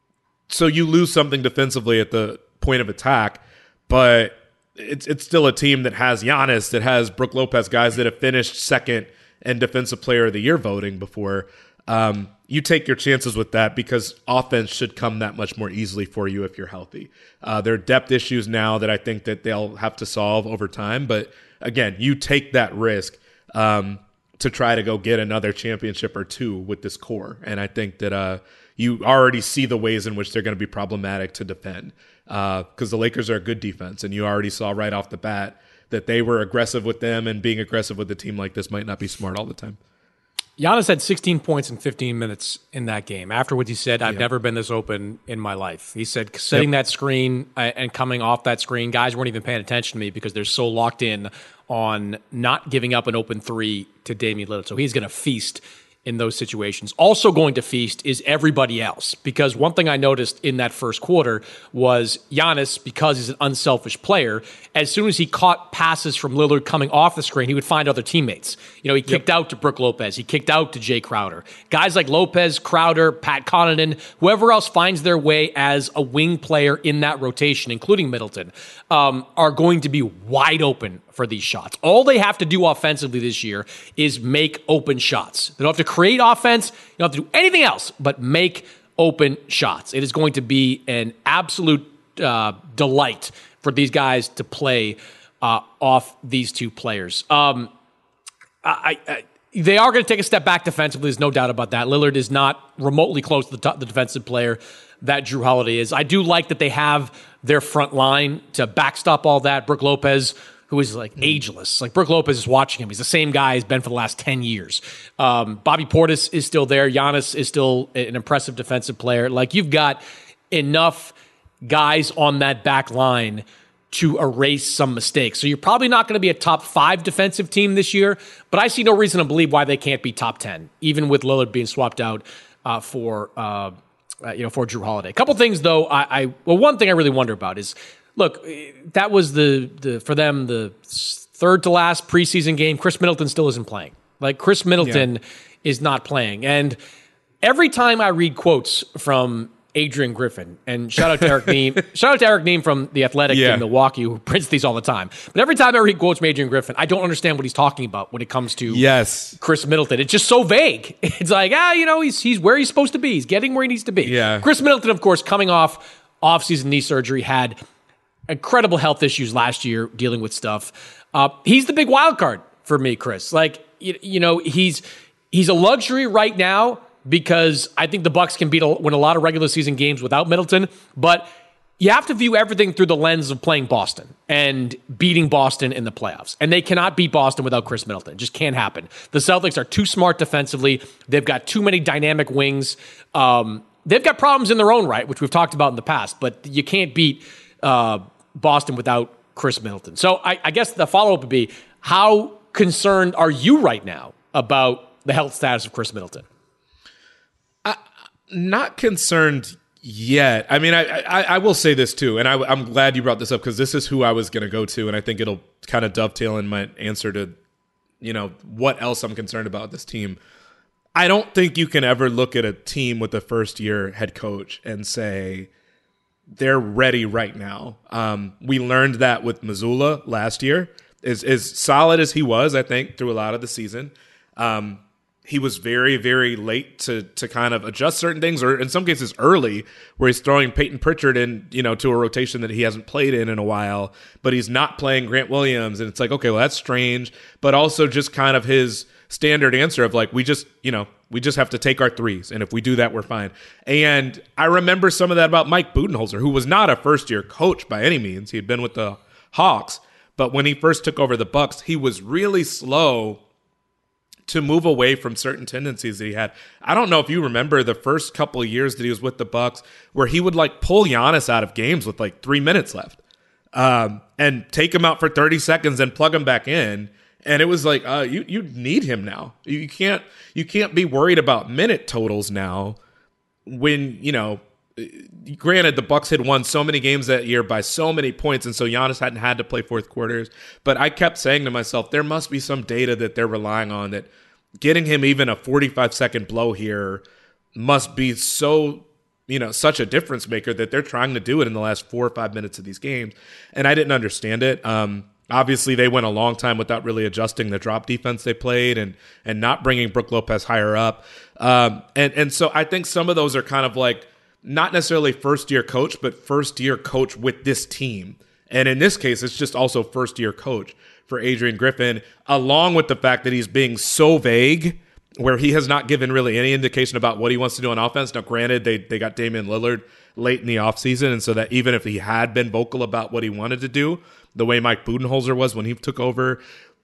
[SPEAKER 4] so you lose something defensively at the point of attack, but it's it's still a team that has Giannis, that has Brook Lopez, guys that have finished second in Defensive Player of the Year voting before. Um, you take your chances with that because offense should come that much more easily for you if you're healthy. Uh, there are depth issues now that I think that they'll have to solve over time. But again, you take that risk um, to try to go get another championship or two with this core. And I think that uh, you already see the ways in which they're going to be problematic to defend because uh, the Lakers are a good defense. And you already saw right off the bat that they were aggressive with them, and being aggressive with a team like this might not be smart all the time.
[SPEAKER 3] Giannis had sixteen points in fifteen minutes in that game. Afterwards, he said, I've yep. never been this open in my life. He said, setting yep. that screen and coming off that screen, guys weren't even paying attention to me because they're so locked in on not giving up an open three to Damian Lillard. So he's going to feast in those situations. Also going to feast is everybody else, because one thing I noticed in that first quarter was Giannis, because he's an unselfish player, as soon as he caught passes from Lillard coming off the screen, he would find other teammates. You know, he kicked yep. out to Brook Lopez. He kicked out to Jay Crowder. Guys like Lopez, Crowder, Pat Connaughton, whoever else finds their way as a wing player in that rotation, including Middleton, um, are going to be wide open for these shots. All they have to do offensively this year is make open shots. They don't have to create offense. You don't have to do anything else but make open shots. It is going to be an absolute uh, delight for these guys to play uh, off these two players. Um, I, I, they are going to take a step back defensively. There's no doubt about that. Lillard is not remotely close to the, top, the defensive player that Jrue Holiday is. I do like that they have their front line to backstop all that. Brook Lopez, who is like ageless. Like Brook Lopez is watching him. He's the same guy he's been for the last ten years. Um, Bobby Portis is still there. Giannis is still an impressive defensive player. Like you've got enough guys on that back line to erase some mistakes. So you're probably not going to be a top five defensive team this year, but I see no reason to believe why they can't be top ten, even with Lillard being swapped out uh, for uh, uh, you know for Jrue Holiday. A couple things though. I, I well, one thing I really wonder about is, look, that was the, the for them, the third to last preseason game. Chris Middleton still isn't playing. Like, Chris Middleton yeah. is not playing. And every time I read quotes from Adrian Griffin, and shout out to Eric Neem, shout out to Eric Neem from The Athletic yeah. in Milwaukee, who prints these all the time. But every time I read quotes from Adrian Griffin, I don't understand what he's talking about when it comes to
[SPEAKER 4] yes.
[SPEAKER 3] Chris Middleton. It's just so vague. It's like, ah, you know, he's he's where he's supposed to be. He's getting where he needs to be.
[SPEAKER 4] Yeah.
[SPEAKER 3] Chris Middleton, of course, coming off offseason knee surgery, had incredible health issues last year dealing with stuff. Uh, he's the big wild card for me, Chris. Like, you, you know, he's he's a luxury right now because I think the Bucks can beat a, win a lot of regular season games without Middleton, but you have to view everything through the lens of playing Boston and beating Boston in the playoffs. And they cannot beat Boston without Chris Middleton. It just can't happen. The Celtics are too smart defensively. They've got too many dynamic wings. Um, they've got problems in their own right, which we've talked about in the past, but you can't beat uh, Boston without Chris Middleton. So I, I guess the follow-up would be, how concerned are you right now about the health status of Chris Middleton?
[SPEAKER 4] I, not concerned yet. I mean, I, I, I will say this too, and I, I'm glad you brought this up because this is who I was going to go to, and I think it'll kind of dovetail in my answer to, you know, what else I'm concerned about with this team. I don't think you can ever look at a team with a first-year head coach and say they're ready right now. Um, we learned that with Mazzulla last year. As, as solid as he was, I think, through a lot of the season, um, he was very, very late to to kind of adjust certain things, or in some cases early, where he's throwing Peyton Pritchard in, you know, to a rotation that he hasn't played in in a while, but he's not playing Grant Williams, and it's like, okay, well, that's strange, but also just kind of his standard answer of like, we just, you know, we just have to take our threes, and if we do that, we're fine. And I remember some of that about Mike Budenholzer, who was not a first-year coach by any means. He had been with the Hawks, but when he first took over the Bucks, he was really slow to move away from certain tendencies that he had. I don't know if you remember the first couple of years that he was with the Bucks, where he would like pull Giannis out of games with like three minutes left, um, and take him out for thirty seconds and plug him back in. And it was like, uh, you you need him now. You can't you can't be worried about minute totals now. When, you know, granted, the Bucks had won so many games that year by so many points, and so Giannis hadn't had to play fourth quarters. But I kept saying to myself, there must be some data that they're relying on, that getting him even a forty-five second blow here must be so, you know, such a difference maker that they're trying to do it in the last four or five minutes of these games. And I didn't understand it. Um, obviously, they went a long time without really adjusting the drop defense they played and and not bringing Brook Lopez higher up. Um, and and so I think some of those are kind of like, not necessarily first-year coach, but first-year coach with this team. And in this case, it's just also first-year coach for Adrian Griffin, along with the fact that he's being so vague, where he has not given really any indication about what he wants to do on offense. Now, granted, they they got Damian Lillard late in the offseason, and so that even if he had been vocal about what he wanted to do, the way Mike Budenholzer was when he took over,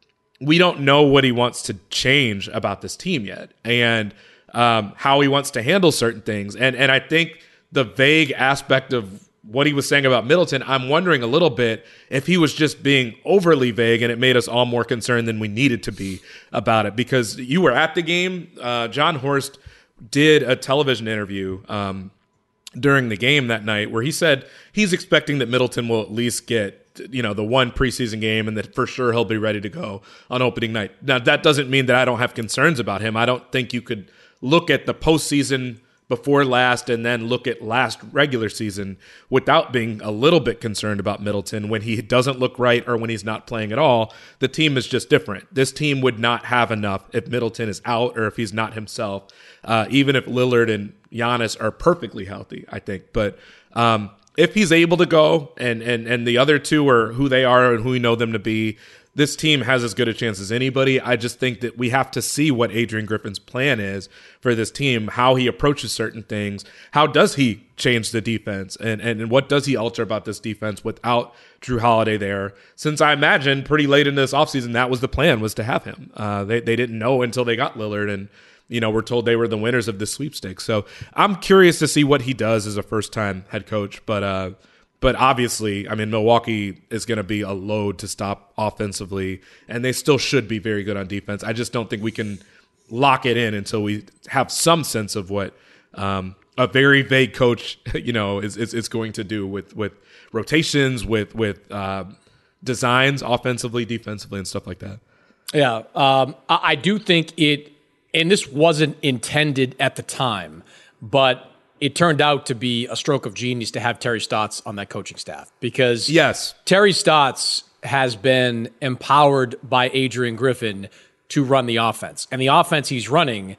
[SPEAKER 4] we don't know what he wants to change about this team yet, and um, how he wants to handle certain things. And and I think the vague aspect of what he was saying about Middleton, I'm wondering a little bit if he was just being overly vague and it made us all more concerned than we needed to be about it. Because you were at the game. Uh, John Horst did a television interview um, during the game that night where he said he's expecting that Middleton will at least get, you know, the one preseason game and that for sure he'll be ready to go on opening night. Now, that doesn't mean that I don't have concerns about him. I don't think you could look at the postseason before last and then look at last regular season without being a little bit concerned about Middleton when he doesn't look right or when he's not playing at all. The team is just different. This team would not have enough if Middleton is out or if he's not himself, uh, even if Lillard and Giannis are perfectly healthy, I think. But um, if he's able to go and, and, and the other two are who they are and who we know them to be, this team has as good a chance as anybody. I just think that we have to see what Adrian Griffin's plan is for this team, how he approaches certain things. How does he change the defense? And, and, and what does he alter about this defense without Drew Holiday there? Since I imagine pretty late in this offseason, that was the plan, was to have him. Uh, they, they didn't know until they got Lillard, and you know, we're told they were the winners of the sweepstakes. So I'm curious to see what he does as a first-time head coach. But uh, But obviously, I mean, Milwaukee is going to be a load to stop offensively, and they still should be very good on defense. I just don't think we can lock it in until we have some sense of what um, a very vague coach, you know, is, is, is going to do with, with rotations, with with uh, designs, offensively, defensively, and stuff like that.
[SPEAKER 3] Yeah, um, I, I do think it, and this wasn't intended at the time, but it turned out to be a stroke of genius to have Terry Stotts on that coaching staff, because
[SPEAKER 4] yes,
[SPEAKER 3] Terry Stotts has been empowered by Adrian Griffin to run the offense. And the offense he's running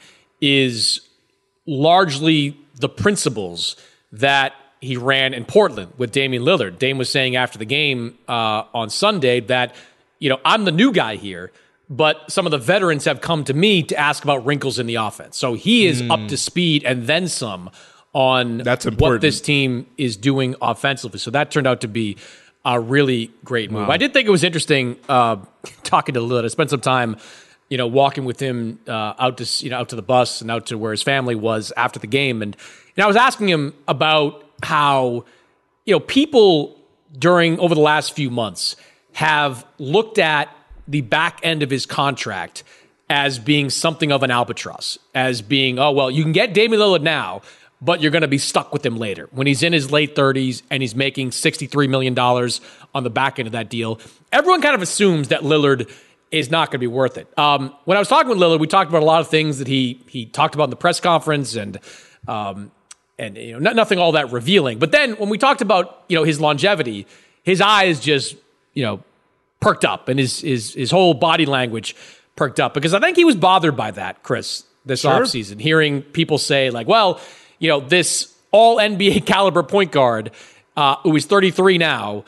[SPEAKER 3] is largely the principles that he ran in Portland with Damian Lillard. Dame was saying after the game uh, on Sunday that, you know, I'm the new guy here, but some of the veterans have come to me to ask about wrinkles in the offense. So he is mm. up to speed and then some on
[SPEAKER 4] That's
[SPEAKER 3] what this team is doing offensively. So that turned out to be a really great move.
[SPEAKER 4] Wow.
[SPEAKER 3] I did think it was interesting uh, talking to Lillard. I spent some time, you know, walking with him uh, out to you know out to the bus and out to where his family was after the game, and and I was asking him about how, you know, people during over the last few months have looked at the back end of his contract as being something of an albatross, as being, oh well, you can get Damian Lillard now, but you're going to be stuck with him later when he's in his late thirties and he's making sixty-three million dollars on the back end of that deal. Everyone kind of assumes that Lillard is not going to be worth it. Um, when I was talking with Lillard, we talked about a lot of things that he he talked about in the press conference, and um, and you know, not, nothing all that revealing. But then when we talked about, you know, his longevity, his eyes just, you know, perked up, and his his his whole body language perked up, because I think he was bothered by that, Chris, this
[SPEAKER 4] sure.
[SPEAKER 3] offseason, hearing people say like, well, you know, this all N B A caliber point guard, uh, who is thirty-three now,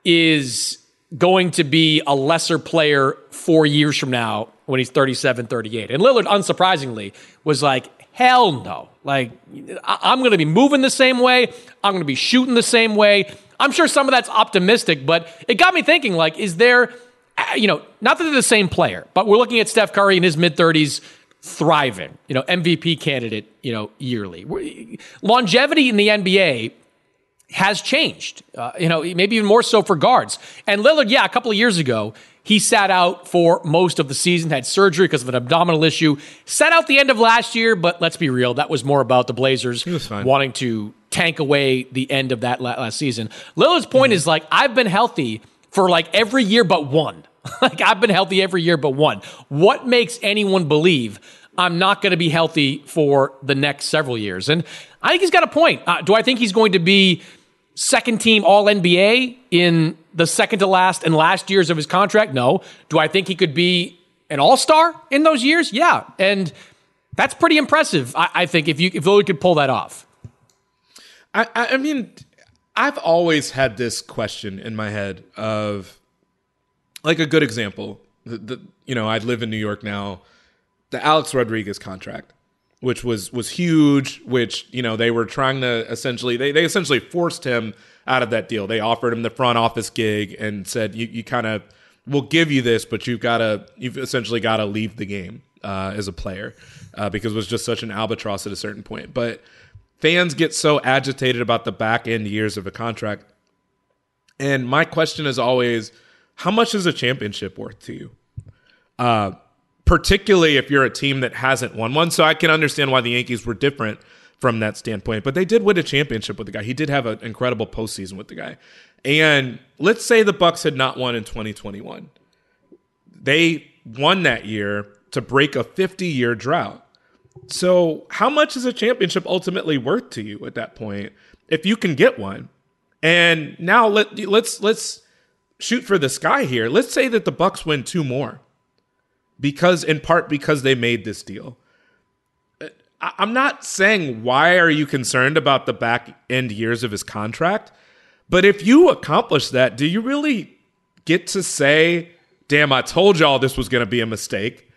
[SPEAKER 3] is going to be a lesser player four years from now when he's thirty-seven, thirty-eight. And Lillard, unsurprisingly, was like, hell no. Like, I- I'm going to be moving the same way. I'm going to be shooting the same way. I'm sure some of that's optimistic, but it got me thinking, like, is there, you know, not that they're the same player, but we're looking at Steph Curry in his mid-thirties, thriving, you know, M V P candidate, you know, yearly. Longevity in the N B A has changed, uh, you know, maybe even more so for guards. And Lillard, yeah, a couple of years ago, he sat out for most of the season, had surgery because of an abdominal issue, sat out the end of last year, but let's be real, that was more about the Blazers wanting to tank away the end of that last season. Lillard's point mm-hmm. is like, I've been healthy for like every year but one. Like, I've been healthy every year but one. What makes anyone believe I'm not going to be healthy for the next several years? And I think he's got a point. Uh, do I think he's going to be second team all N B A in the second to last and last years of his contract? No. Do I think he could be an all-star in those years? Yeah. And that's pretty impressive, I, I think, if you if Lillard could pull that off.
[SPEAKER 4] I, I mean, I've always had this question in my head of, like, a good example. The, the, you know, I live in New York now. The Alex Rodriguez contract, which was was huge, which, you know, they were trying to essentially, they, they essentially forced him out of that deal. They offered him the front office gig and said, you, you kind of, we'll give you this, but you've got to, you've essentially got to leave the game uh, as a player uh, because it was just such an albatross at a certain point. But fans get so agitated about the back end years of a contract. And my question is always, how much is a championship worth to you? Uh, particularly if you're a team that hasn't won one. So I can understand why the Yankees were different from that standpoint. But they did win a championship with the guy. He did have an incredible postseason with the guy. And let's say the Bucks had not won in twenty twenty-one. They won that year to break a fifty-year drought. So how much is a championship ultimately worth to you at that point if you can get one? And now let, let's let's shoot for the sky here. Let's say that the Bucks win two more. Because in part because they made this deal. I'm not saying why are you concerned about the back end years of his contract, but if you accomplish that, do you really get to say, damn, I told y'all this was going to be a mistake?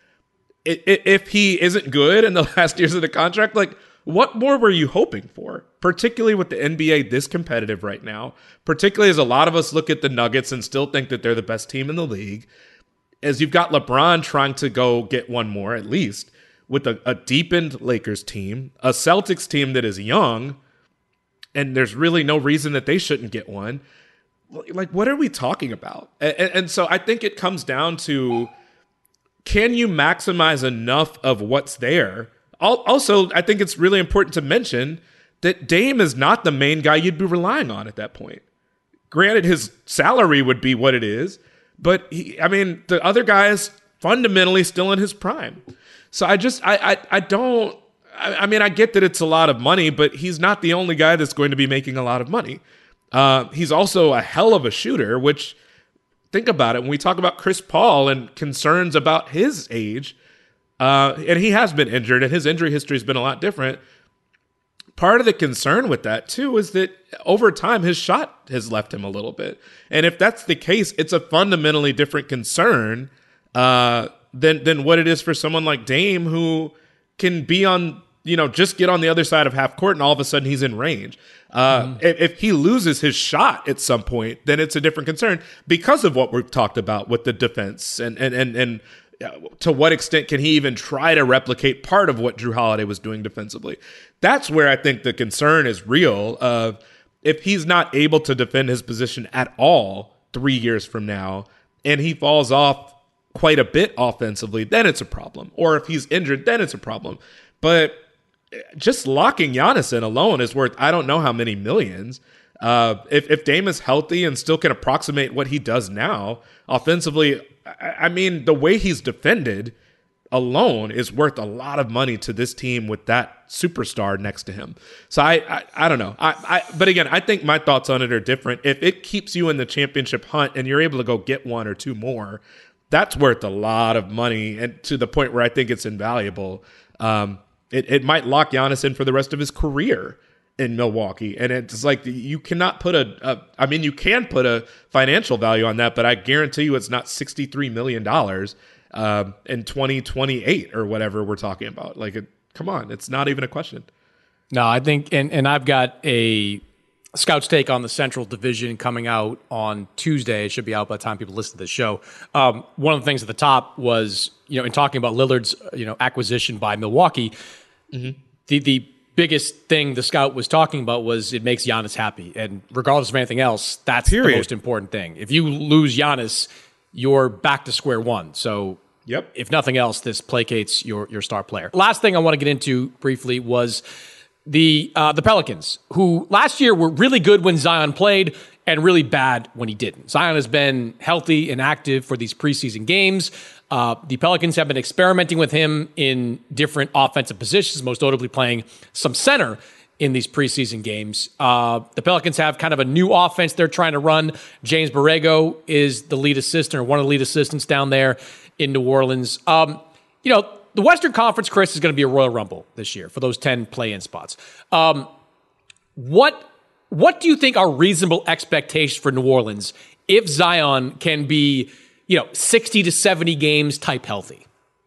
[SPEAKER 4] If he isn't good in the last years of the contract, like, what more were you hoping for? Particularly with the N B A this competitive right now, particularly as a lot of us look at the Nuggets and still think that they're the best team in the league. As you've got LeBron trying to go get one more, at least, with a, a deepened Lakers team, a Celtics team that is young, and there's really no reason that they shouldn't get one. Like, what are we talking about? And, and so I think it comes down to, can you maximize enough of what's there? Also, I think it's really important to mention that Dame is not the main guy you'd be relying on at that point. Granted, his salary would be what it is, but he, I mean, the other guy is fundamentally still in his prime. So I just, I, I, I don't, I, I mean, I get that it's a lot of money, but he's not the only guy that's going to be making a lot of money. Uh, he's also a hell of a shooter, which, think about it, when we talk about Chris Paul and concerns about his age, uh, and he has been injured, and his injury history has been a lot different. Part of the concern with that, too, is that over time, his shot has left him a little bit. And if that's the case, it's a fundamentally different concern uh, than than what it is for someone like Dame, who can be on, you know, just get on the other side of half court and all of a sudden he's in range. Uh, mm-hmm. if, if he loses his shot at some point, then it's a different concern because of what we've talked about with the defense and and and and. To what extent can he even try to replicate part of what Jrue Holiday was doing defensively? That's where I think the concern is real. Of if he's not able to defend his position at all three years from now, and he falls off quite a bit offensively, then it's a problem. Or if he's injured, then it's a problem. But just locking Giannis in alone is worth I don't know how many millions. Uh, if if Dame is healthy and still can approximate what he does now offensively, I mean, the way he's defended alone is worth a lot of money to this team with that superstar next to him. So I, I, I don't know. I, I, but again, I think my thoughts on it are different. If it keeps you in the championship hunt and you're able to go get one or two more, that's worth a lot of money, and to the point where I think it's invaluable. Um, it, it might lock Giannis in for the rest of his career in Milwaukee. And it's like, you cannot put a, a, I mean, you can put a financial value on that, but I guarantee you it's not sixty-three million dollars uh, in twenty twenty-eight or whatever we're talking about. Like, it, come on, it's not even a question.
[SPEAKER 3] No, I think, and, and I've got a Scout's take on the Central Division coming out on Tuesday. It should be out by the time people listen to this show. Um, one of the things at the top was, you know, in talking about Lillard's, you know, acquisition by Milwaukee, mm-hmm. the, the, biggest thing the Scout was talking about was it makes Giannis happy. And regardless of anything else, that's Period. the most important thing. If you lose Giannis, you're back to square one. So yep. if nothing else, this placates your, your star player. Last thing I want to get into briefly was the uh, the Pelicans, who last year were really good when Zion played and really bad when he didn't. Zion has been healthy and active for these preseason games. Uh, the Pelicans have been experimenting with him in different offensive positions, most notably playing some center in these preseason games. Uh, the Pelicans have kind of a new offense they're trying to run. James Borrego is the lead assistant, or one of the lead assistants down there in New Orleans. Um, you know, the Western Conference, Chris, is going to be a Royal Rumble this year for those ten play-in spots. Um, what what do you think are reasonable expectations for New Orleans if Zion can be, you know, sixty to seventy games type healthy?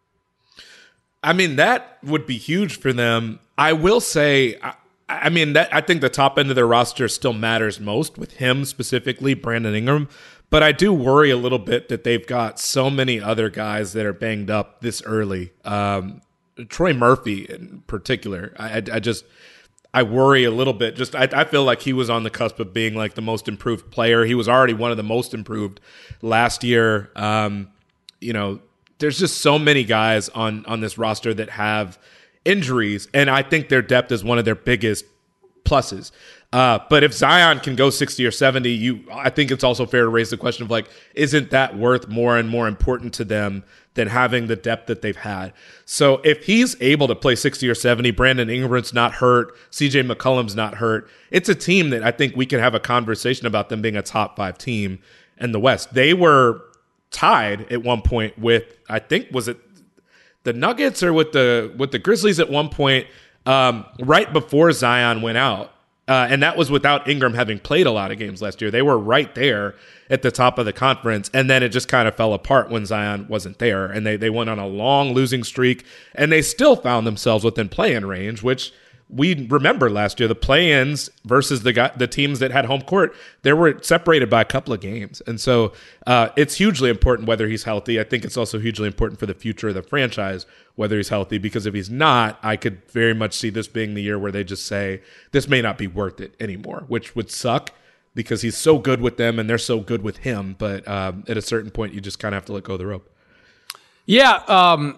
[SPEAKER 4] I mean, that would be huge for them. I will say, I, I mean, that I think the top end of their roster still matters most with him specifically, Brandon Ingram. But I do worry a little bit that they've got so many other guys that are banged up this early. Um, Troy Murphy in particular, I, I, I just I worry a little bit. Just I, I feel like he was on the cusp of being like the most improved player. He was already one of the most improved last year. Um, you know, there's just so many guys on on this roster that have injuries, and I think their depth is one of their biggest pluses. Uh, but if Zion can go sixty or seventy, you, I think it's also fair to raise the question of like, isn't that worth more and more important to them than having the depth that they've had? So if he's able to play sixty or seventy, Brandon Ingram's not hurt, C J McCollum's not hurt, it's a team that I think we can have a conversation about them being a top five team in the West. They were tied at one point with, I think, was it the Nuggets or with the with the Grizzlies at one point, um, right before Zion went out. Uh, and that was without Ingram having played a lot of games last year. They were right there at the top of the conference, and then it just kind of fell apart when Zion wasn't there, and they, they went on a long losing streak, and they still found themselves within play-in range, which we remember last year, the play-ins versus the guy, the teams that had home court, they were separated by a couple of games. And so uh, it's hugely important whether he's healthy. I think it's also hugely important for the future of the franchise whether he's healthy, because if he's not, I could very much see this being the year where they just say, this may not be worth it anymore, which would suck because he's so good with them and they're so good with him. But um, at a certain point, you just kind of have to let go of the rope.
[SPEAKER 3] Yeah, um,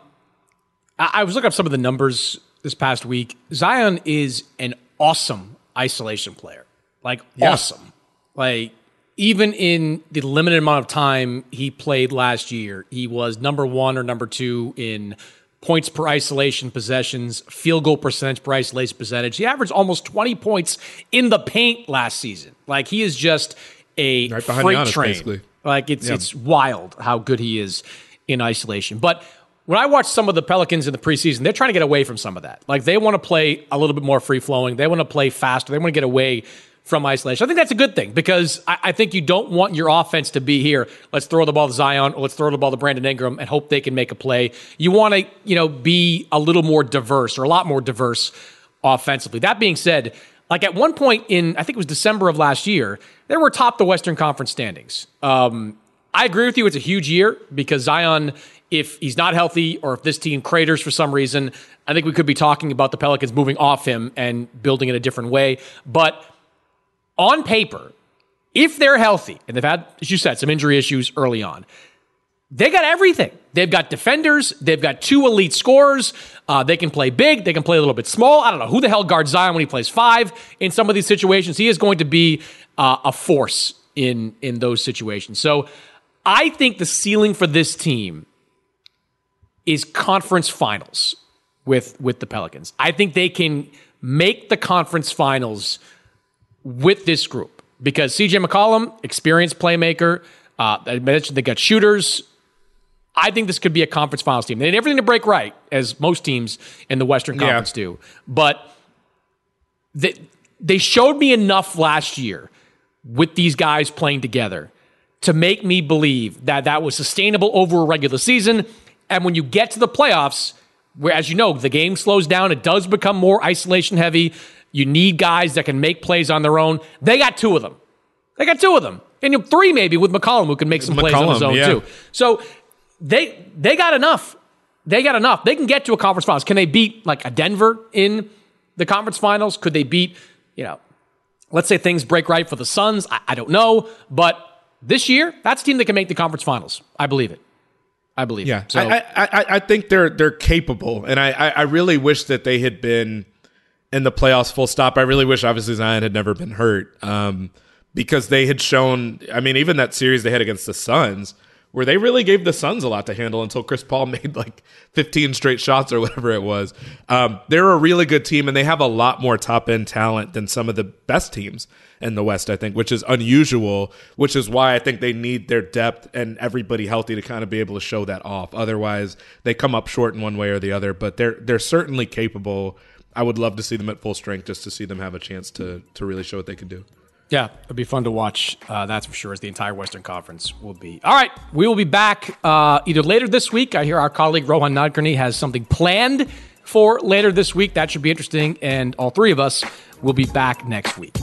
[SPEAKER 3] I-, I was looking up some of the numbers this past week. Zion is an awesome isolation player. Like, yeah. awesome. Like, even in the limited amount of time he played last year, he was number one or number two in points per isolation possessions, field goal percentage per isolation percentage. He averaged almost twenty points in the paint last season. Like, he is just a right freight Giannis, train. Basically. Like, it's yeah. it's wild how good he is in isolation. But when I watch some of the Pelicans in the preseason, they're trying to get away from some of that. Like, they want to play a little bit more free-flowing. They want to play faster. They want to get away from isolation. I think that's a good thing, because I, I think you don't want your offense to be here, let's throw the ball to Zion, or let's throw the ball to Brandon Ingram and hope they can make a play. You want to, you know, be a little more diverse, or a lot more diverse offensively. That being said, like at one point in, I think it was December of last year, they were top the Western Conference standings. Um, I agree with you. It's a huge year because Zion, if he's not healthy or if this team craters for some reason, I think we could be talking about the Pelicans moving off him and building it a different way. But on paper, if they're healthy, and they've had, as you said, some injury issues early on, they got everything. They've got defenders. They've got two elite scorers. Uh, they can play big. They can play a little bit small. I don't know who the hell guards Zion when he plays five in some of these situations. He is going to be uh, a force in, in those situations. So I think the ceiling for this team is conference finals with, with the Pelicans. I think they can make the conference finals with this group, because C J McCollum, experienced playmaker, uh, I mentioned they got shooters. I think this could be a conference finals team. They need everything to break right, as most teams in the Western Conference yeah. do. But they, they showed me enough last year with these guys playing together to make me believe that that was sustainable over a regular season. And when you get to the playoffs, where, as you know, the game slows down, it does become more isolation heavy. You need guys that can make plays on their own. They got two of them. They got two of them. And three maybe with McCollum, who can make some McCollum, plays on his own yeah. too. So they they got enough. They got enough. They can get to a conference finals. Can they beat like a Denver in the conference finals? Could they beat, you know, let's say things break right for the Suns? I, I don't know. But this year, that's a team that can make the conference finals. I believe it. I believe
[SPEAKER 4] yeah.
[SPEAKER 3] it. So,
[SPEAKER 4] I, I, I think they're they're capable. And I, I really wish that they had been in the playoffs full stop. I really wish, obviously, Zion had never been hurt, um, because they had shown, I mean, even that series they had against the Suns, where they really gave the Suns a lot to handle until Chris Paul made like fifteen straight shots or whatever it was. Um, they're a really good team, and they have a lot more top-end talent than some of the best teams in the West, I think, which is unusual, which is why I think they need their depth and everybody healthy to kind of be able to show that off. Otherwise, they come up short in one way or the other, but they're they're certainly capable I would love to see them at full strength just to see them have a chance to to really show what they can do.
[SPEAKER 3] Yeah, it'll be fun to watch. Uh, that's for sure, as the entire Western Conference will be. All right, we will be back uh, either later this week. I hear our colleague Rohan Nadkarni has something planned for later this week. That should be interesting. And all three of us will be back next week.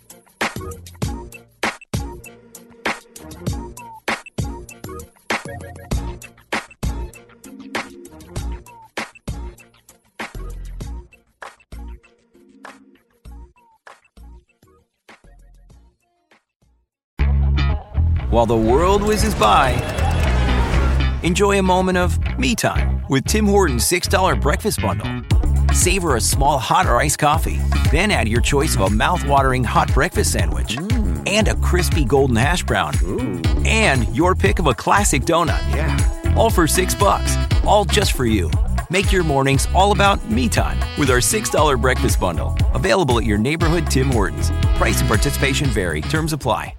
[SPEAKER 5] While the world whizzes by, enjoy a moment of me time with Tim Hortons six dollar breakfast bundle. Savor a small hot or iced coffee, then add your choice of a mouth-watering hot breakfast sandwich mm. and a crispy golden hash brown. Ooh. And your pick of a classic donut. Yeah. All for six bucks, all just for you. Make your mornings all about me time with our six dollar breakfast bundle. Available at your neighborhood Tim Hortons. Price and participation vary. Terms apply.